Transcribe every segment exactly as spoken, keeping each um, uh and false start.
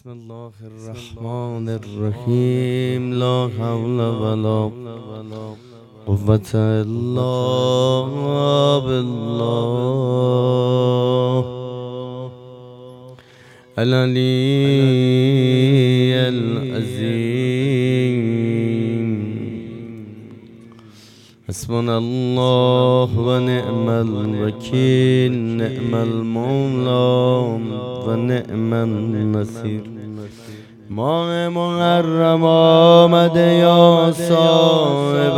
بسم الله الرحمن الرحیم لا حول ولا قوة الا بالله العلی العظیم. حسبنا الله و نعم الوکیل، نعم المولا و نعم النصیر. ماه محرم آمده یا صاحب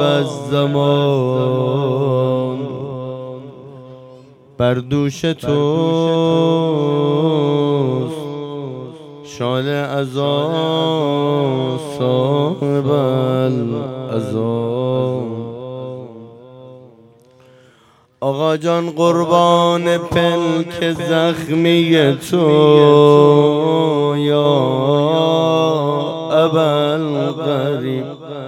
الزمان، بر دوش توست شال عزا صاحب العزا. آقا جان قربان پلک زخمی تو یا ابوالقریب.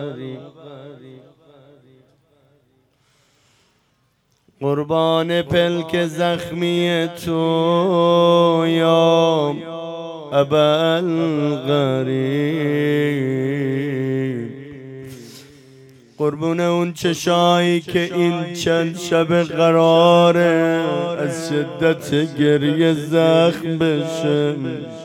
قربان پلک زخمی تو یا ابوالقریب. قربون اون چشایی که این چند شب قراره از شدت گریه زخم بشه.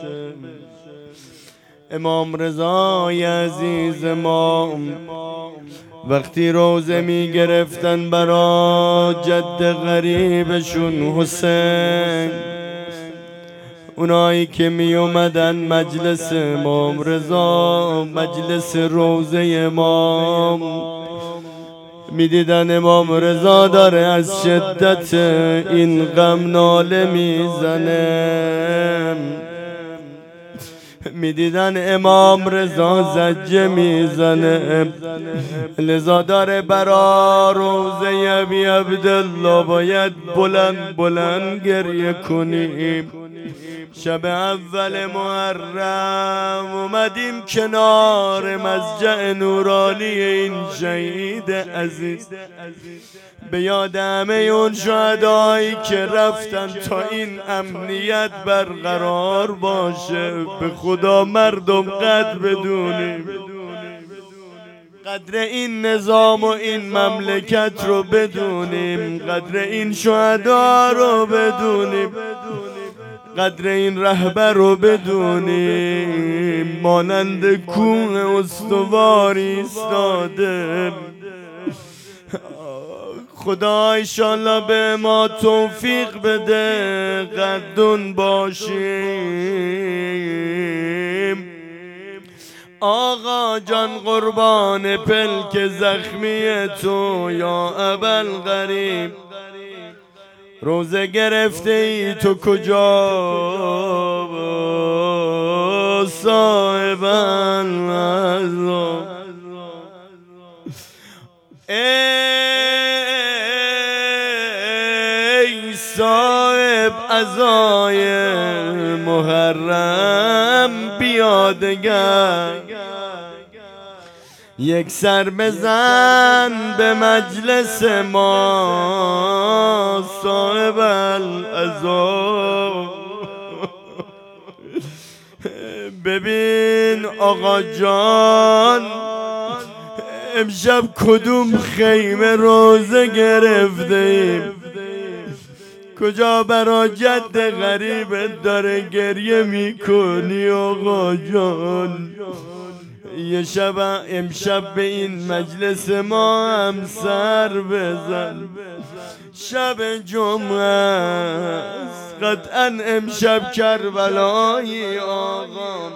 امام رضای عزیز ما وقتی روزه می گرفتن برا جد غریبشون حسین، اونایی که می اومدن مجلس امام رضا، مجلس روزه امام، می دیدن امام رضا داره از شدت این غم ناله می زنه، می دیدن امام رضا زجه می زنه. لذا داره برا روزه ابی عبدالله باید بلند بلند گریه کنیم. شب اول محرم اومدیم کنار مضجع نورانی این شهید عزیز، به یاد همه اون شهدایی که رفتن تا این امنیت برقرار باشه. به خدا مردم قدر بدونیم، قدر این نظام و این مملکت رو بدونیم، قدر این شهدا رو بدونیم، قدر این رهبر رو بدونیم. مانند کوه استواری ایستاده. خدا انشالله به ما توفیق بده قدون باشیم. آقا جان قربان پلک زخمی تو یا ابوالقریب. روزه گرفته ای تو کجا صاحب العزا؟ ای صاحب عزای محرم بیا دگر، یک سر بزن به مجلس ما صاحب العزا. ببین آقا جان امشب کدوم خیمه روزه گرفتیم، کجا برا جد غریبت داره گریه میکنی آقا جان؟ یه شب امشب به این مجلس ما هم سر بزن. شب جمعه است قطعا امشب کربلایی آقا.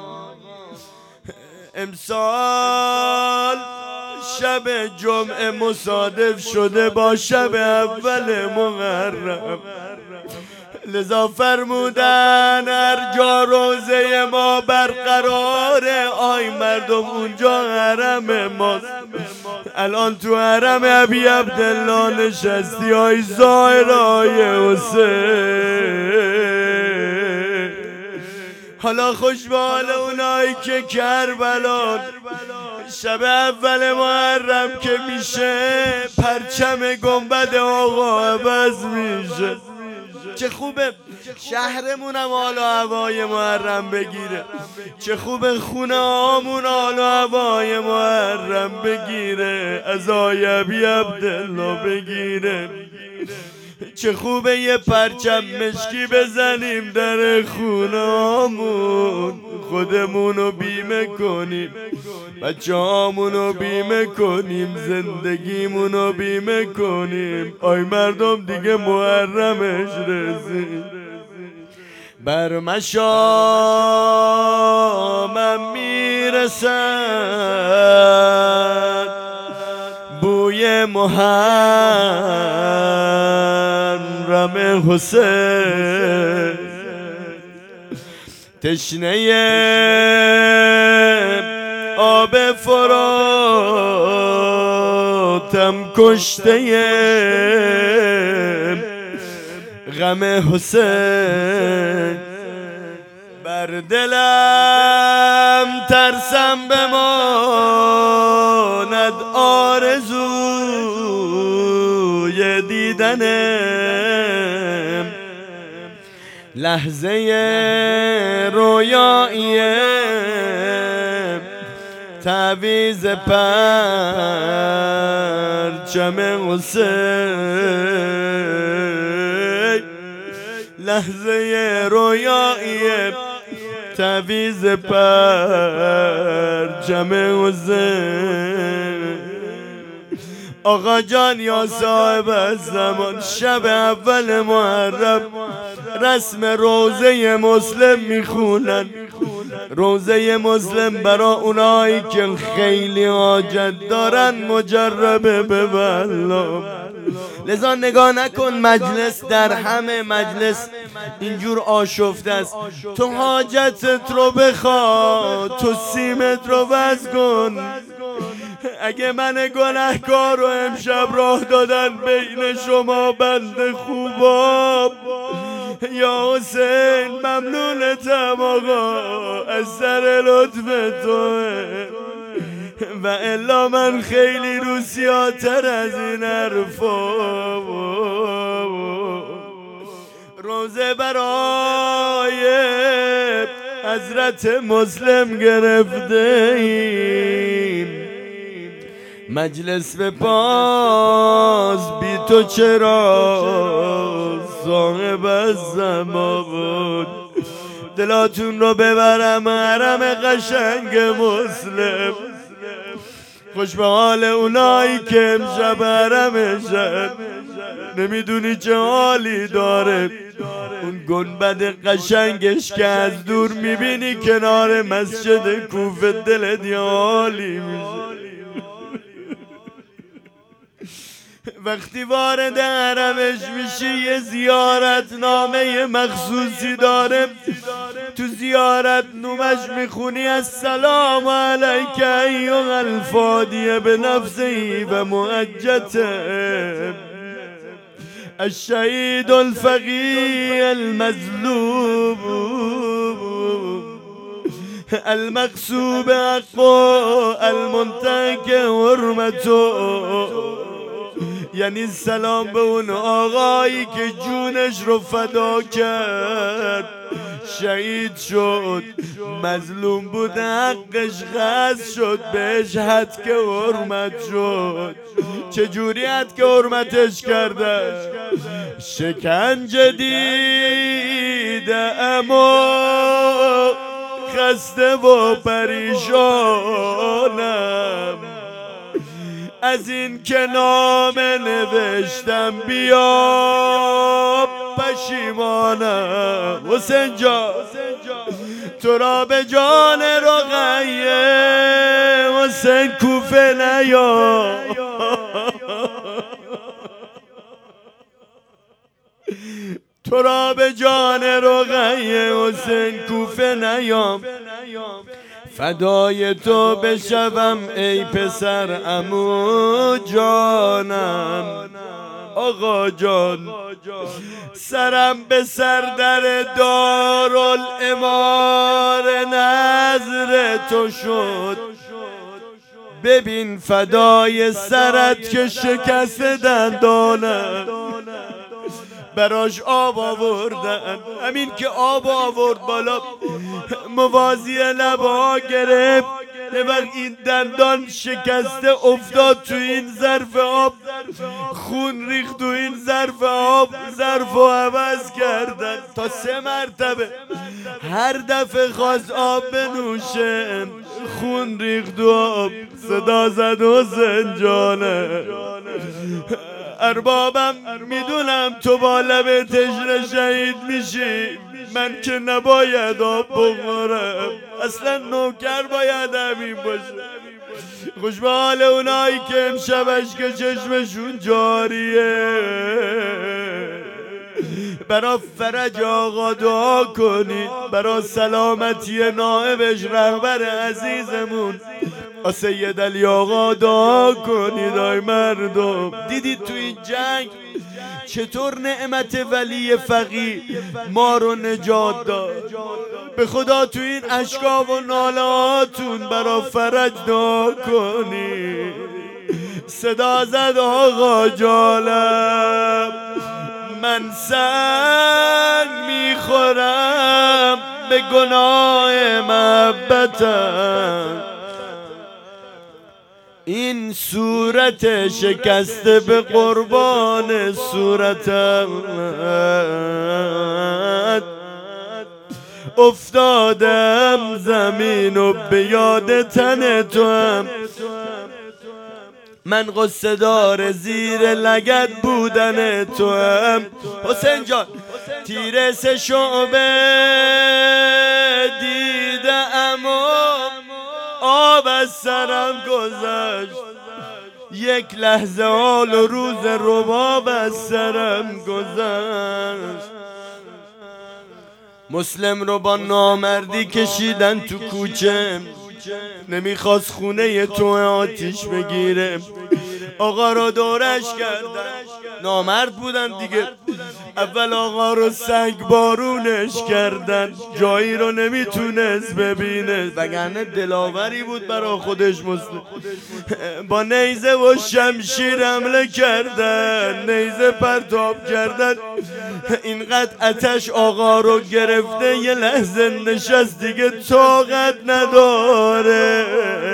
امسال شب جمعه مصادف شده با شب اول محرم، لذا فرمودن هر جا روزه ما برقراره آی مردم اونجا حرم ماست. الان تو حرم ابی عبدالله نشستی آی زائرای حسین. حالا خوش به حال اونایی که کربلان شب اول محرم که میشه پرچم گنبد آقا عوض میشه. چه خوبه شهرمونم حال و هوای محرم بگیره، چه خوبه خونه هامون حال و هوای محرم بگیره، از آیبی عبدالله بگیره. چه خوبه یه پرچم مشکی بزنیم در خونه‌هامون، خودمونو بیمه کنیم، بچه هامونو بیمه کنیم، زندگیمونو بیمه کنیم. آی مردم دیگه محرمش رسید، بر مشامم میرسد بوی محرم حسین، تشنه آب فراتم کشته غم حسین، بر دلم ترسم بماند آرزوی دیدنم، لحظه رویایی تعویض پرچم حسین، لحظه رویایی تعویض پرچم حسین. آقا جان یا صاحب الزمان، شب اول محرم رسم روزه مسلم میخونن، روزه مسلم برا اونایی که خیلی حاجت دارن مجربه به والله. لذا نگاه نکن مجلس در همه مجلس اینجور آشفته است، تو حاجتت رو بخوا، تو سیمت رو وز کن. اگه من گناهکار رو امشب راه دادن بین شما بنده خوبا، یا حسین ممنونتم آقا از سر لطف توه، و الا من خیلی روسیاتر از این حرفا. روزه برای حضرت مسلم گرفته ایم، مجلس به پاس بی تو چرا صاحب الزمان. دلاتون رو ببرم حرم قشنگ مسلم، خوش به حال اونایی که امشب حرمشن. نمیدونی چه حالی داره اون گنبد قشنگش که از دور میبینی کنار مسجد کوفه، دلت یه حالی میشه. وقتی وارد حرمش میشی یه زیارت نامه مخصوصی داره، تو زیارت نومش میخونی السلام علیک ایها الفادی بنفسه و معجته الشهید الفقی المظلوم المغصوب حقه المنتهک حرمته. یعنی سلام به اون آقایی که جونش رو فدا کرد، شهید شد، مظلوم بود، حقش غصب شد، بهش حد که حرمت شد. چجوری حد که حرمتش کرده؟ شکنجه دیده اما خسته و پریشانم، از این که نامه نوشتم بیا پشیمانم. حسین جان تو را به جان رقیه حسین کوفه نیا، تو را به جان رقیه حسین کوفه نیام، فدای تو بشوم ای پسر عمو جانم. آقا جان سرم به سر در دارالامار نظر تو شد، ببین فدای سرت که شکست دندانم، براش آب آوردن. همین که آب آورد بالا موازی لبا گرفت، یه وقت این دندان شکسته افتاد تو این ظرف آب، خون ریخت تو این ظرف آب، ظرف رو عوض کردن تا سه مرتبه. هر دفعه خواست آب بنوشه خون ریخت و آب، صدا زد حسین جانه اربابم میدونم تو با لب تشنه شهید میشی، من که نباید آب بخورم، اصلا نوکر باید همین باشه. خوش به حال اونایی که امشبش که چشمشون جاریه. برا فرج آقا دعا کنید، برا سلامتی نائبش رهبر عزیزمون سید علی آقا دعا کنید. آی مردم دیدید تو این جنگ چطور نعمت ولی فقیه ما رو نجات داد؟ به خدا تو این اشکا و ناله هاتون برا فرج دعا کنید. صدا زد آقا جالم من سنگ میخورم به گناه محبتم، این صورت شکسته به قربان صورتم، افتادم زمین و به یاد تن تو هم، من قصه دار زیر لگد بودن تو هم. حسین جان تیر سه شعبه دیدم و آب از سرم گذشت، یک لحظه حال و روز رباب از سرم گذشت. مسلم رو با نامردی کشیدن تو کوچه، نمیخواست خونه تو آتیش بگیره، آقا رو دورش کردن، نامرد بودن دیگه. اول آقا رو سنگ بارونش کردن، جایی رو نمیتونست ببینه، وگرنه دلاوری بود برا خودش مسلم. با نیزه و شمشیر حمله کردن، نیزه پرتاب کردن، اینقدر آتش آقا رو گرفته یه لحظه نشست دیگه طاقت نداره.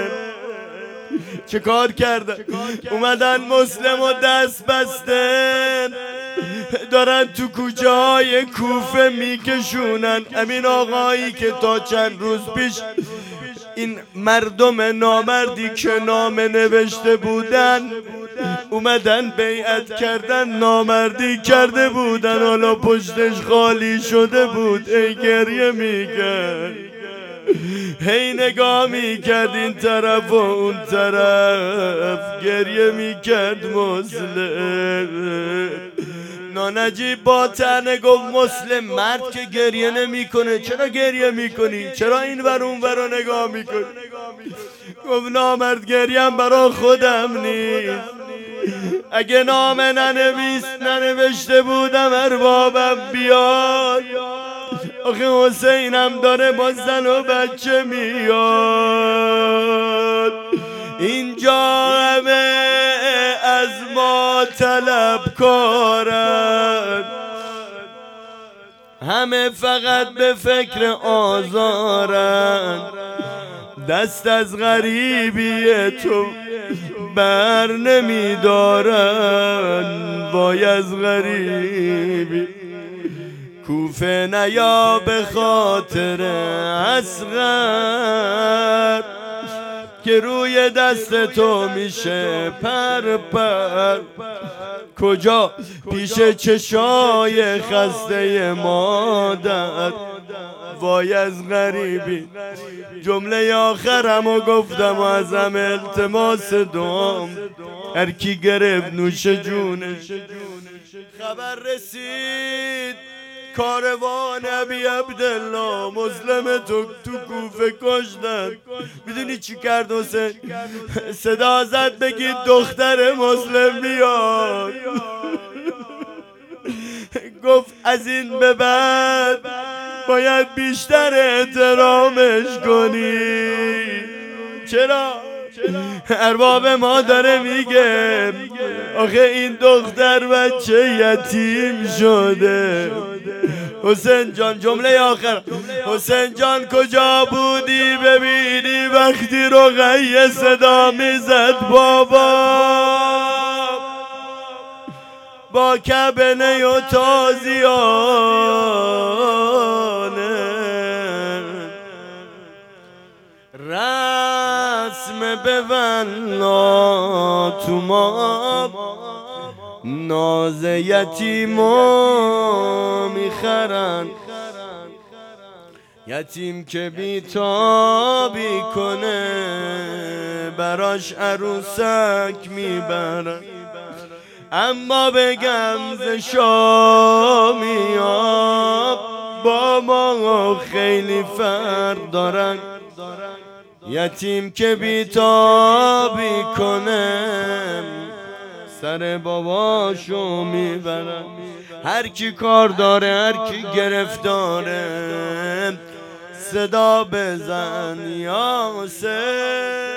چه کار کردن؟ اومدن مسلم و دست بستن، دارن تو کوچه های کوفه میکشونن. امین آقایی که تا چند روز پیش این مردم نامردی که نامه نوشته بودن اومدن بیعت کردن، نامردی کرده بودن، حالا پشتش خالی شده بود، ای گریه میکرد، هی نگاه میکرد این طرف و اون طرف، گریه میکرد مسلم. نانجیب با تنه گفت مسلم مرد که گریه نمیکنه چرا گریه میکنی؟ چرا این ور اون ور رو نگاه میکنی؟ گفت نامرد گریم برا خودم نیست، اگه نامه ننویس ننوشته بودم اربابم بیاد، آخه حسینم داره با زن و بچه میاد، اینجا همه از ما طلب کارن، همه فقط به فکر آزارن، دست از غریبی تو بر نمیدارن، وای از غریبی کوفه نیا به خاطر اصغر، که روی دست تو میشه پر پر، کجا پیش چشای خسته مادر، وای از غریبی. جمله آخرم و گفتم و ازم التماس دعام، هر کی گرفت نوش جونش. خبر رسید کاروان ابی عبدالله مسلم تو تو کوفه کشتن. میدونی چی کرد حسین؟ صدا زد بگید دختر مسلم بیاد. گفت از این به بعد باید بیشتر احترامش کنی. چرا؟ ارباب ما داره میگه آخه این دختر بچه یتیم شده. حسین جان جمله آخر، حسین جان کجا بودی ببینی وقتی رقیه صدا میزد بابا با کبنه و تازیانه رسم به ولا تو ما ناز یتیمو میخرن، یتیم که بیتابی کنه براش عروسک میبرن. اما بگم ز شامیاب با ما خیلی فرق دارن، یتیم که بیتابی کنه سر باباشو میبرن. هر کی کار داره هر کی گرفتاره صدا بزن یا حسین.